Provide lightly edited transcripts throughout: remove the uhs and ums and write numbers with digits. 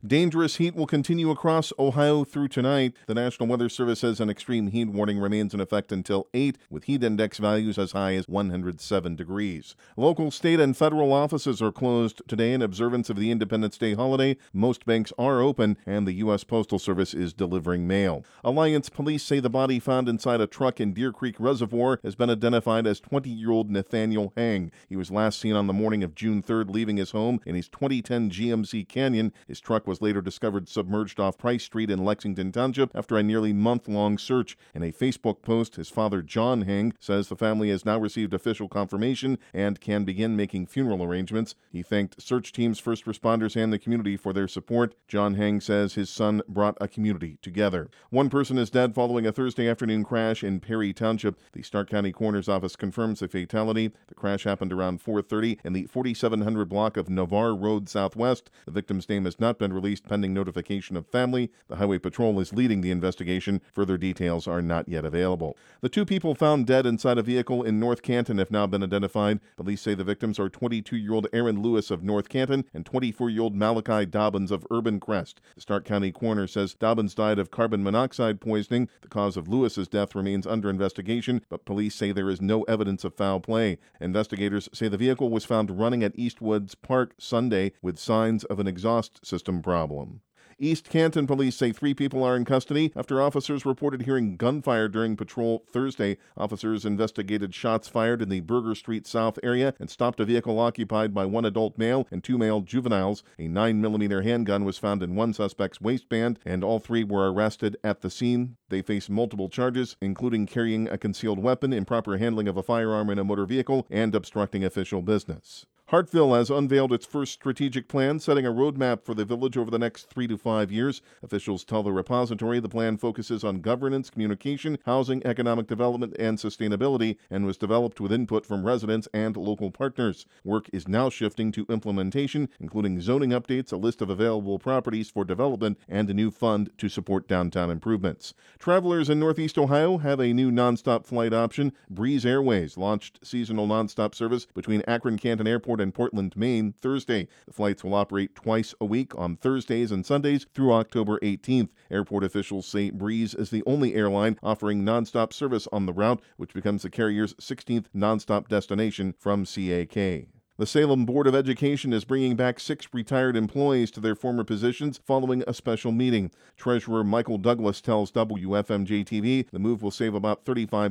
Dangerous heat will continue across Ohio through tonight. The National Weather Service says an extreme heat warning remains in effect until 8, with heat index values as high as 107 degrees. Local, state, and federal offices are closed today in observance of the Independence Day holiday. Most banks are open, and the U.S. Postal Service is delivering mail. Alliance police say the body found inside a truck in Deer Creek Reservoir has been identified as 20-year-old Nathaniel Hang. He was last seen on the morning of June 3rd leaving his home in his 2010 GMC Canyon. His truck was later discovered submerged off Price Street in Lexington Township after a nearly month-long search. In a Facebook post, his father, John Hang, says the family has now received official confirmation and can begin making funeral arrangements. He thanked search teams, first responders, and the community for their support. John Hang says his son brought a community together. One person is dead following a Thursday afternoon crash in Perry Township. The Stark County Coroner's Office confirms the fatality. The crash happened around 4:30 in the 4700 block of Navarre Road Southwest. The victim's name has not been released pending notification of family. The Highway Patrol is leading the investigation. Further details are not yet available. The two people found dead inside a vehicle in North Canton have now been identified. Police say the victims are 22-year-old Aaron Lewis of North Canton and 24-year-old Malachi Dobbins of Urban Crest. The Stark County coroner says Dobbins died of carbon monoxide poisoning. The cause of Lewis's death remains under investigation, but police say there is no evidence of foul play. Investigators say the vehicle was found running at Eastwoods Park Sunday with signs of an exhaust system problem. East Canton police say 3 people are in custody after officers reported hearing gunfire during patrol Thursday. Officers investigated shots fired in the Burger Street South area and stopped a vehicle occupied by 1 adult male and 2 male juveniles. A 9mm handgun was found in one suspect's waistband, and all 3 were arrested at the scene. They face multiple charges, including carrying a concealed weapon, improper handling of a firearm in a motor vehicle, and obstructing official business. Hartville has unveiled its first strategic plan, setting a roadmap for the village over the next 3 to 5 years. Officials tell the repository the plan focuses on governance, communication, housing, economic development, and sustainability, and was developed with input from residents and local partners. Work is now shifting to implementation, including zoning updates, a list of available properties for development, and a new fund to support downtown improvements. Travelers in Northeast Ohio have a new nonstop flight option. Breeze Airways launched seasonal nonstop service between Akron Canton Airport and Portland, Maine, Thursday. The flights will operate twice a week on Thursdays and Sundays through October 18th. Airport officials say Breeze is the only airline offering nonstop service on the route, which becomes the carrier's 16th nonstop destination from CAK. The Salem Board of Education is bringing back 6 retired employees to their former positions following a special meeting. Treasurer Michael Douglas tells WFMJ-TV the move will save about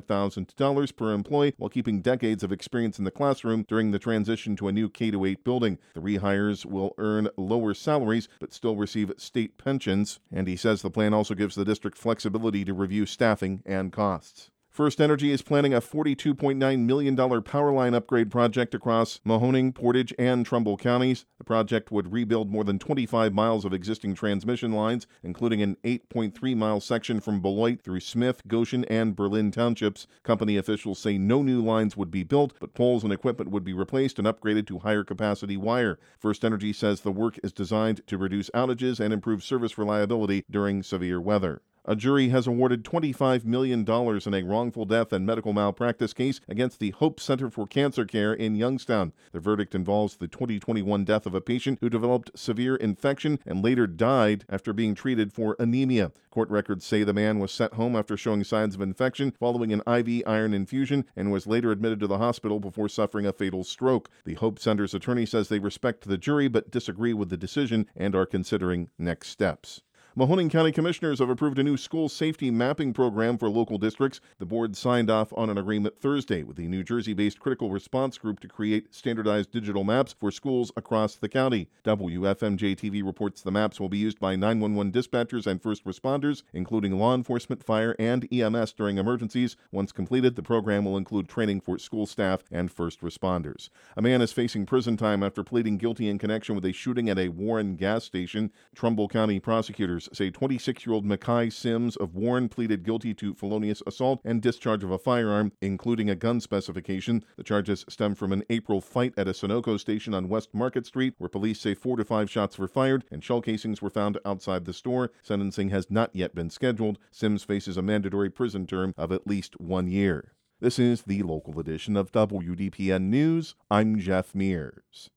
$35,000 per employee while keeping decades of experience in the classroom during the transition to a new K-8 building. The rehires will earn lower salaries but still receive state pensions, and he says the plan also gives the district flexibility to review staffing and costs. FirstEnergy is planning a $42.9 million power line upgrade project across Mahoning, Portage, and Trumbull counties. The project would rebuild more than 25 miles of existing transmission lines, including an 8.3-mile section from Beloit through Smith, Goshen, and Berlin townships. Company officials say no new lines would be built, but poles and equipment would be replaced and upgraded to higher capacity wire. FirstEnergy says the work is designed to reduce outages and improve service reliability during severe weather. A jury has awarded $25 million in a wrongful death and medical malpractice case against the Hope Center for Cancer Care in Youngstown. The verdict involves the 2021 death of a patient who developed severe infection and later died after being treated for anemia. Court records say the man was sent home after showing signs of infection following an IV iron infusion and was later admitted to the hospital before suffering a fatal stroke. The Hope Center's attorney says they respect the jury but disagree with the decision and are considering next steps. Mahoning County Commissioners have approved a new school safety mapping program for local districts. The board signed off on an agreement Thursday with the New Jersey-based Critical Response Group to create standardized digital maps for schools across the county. WFMJ-TV reports the maps will be used by 911 dispatchers and first responders, including law enforcement, fire, and EMS during emergencies. Once completed, the program will include training for school staff and first responders. A man is facing prison time after pleading guilty in connection with a shooting at a Warren gas station. Trumbull County prosecutors say 26-year-old Mackay Sims of Warren pleaded guilty to felonious assault and discharge of a firearm, including a gun specification. The charges stem from an April fight at a Sunoco station on West Market Street, where police say 4 to 5 shots were fired and shell casings were found outside the store. Sentencing has not yet been scheduled. Sims faces a mandatory prison term of at least 1 year. This is the local edition of WDPN News. I'm Jeff Mears.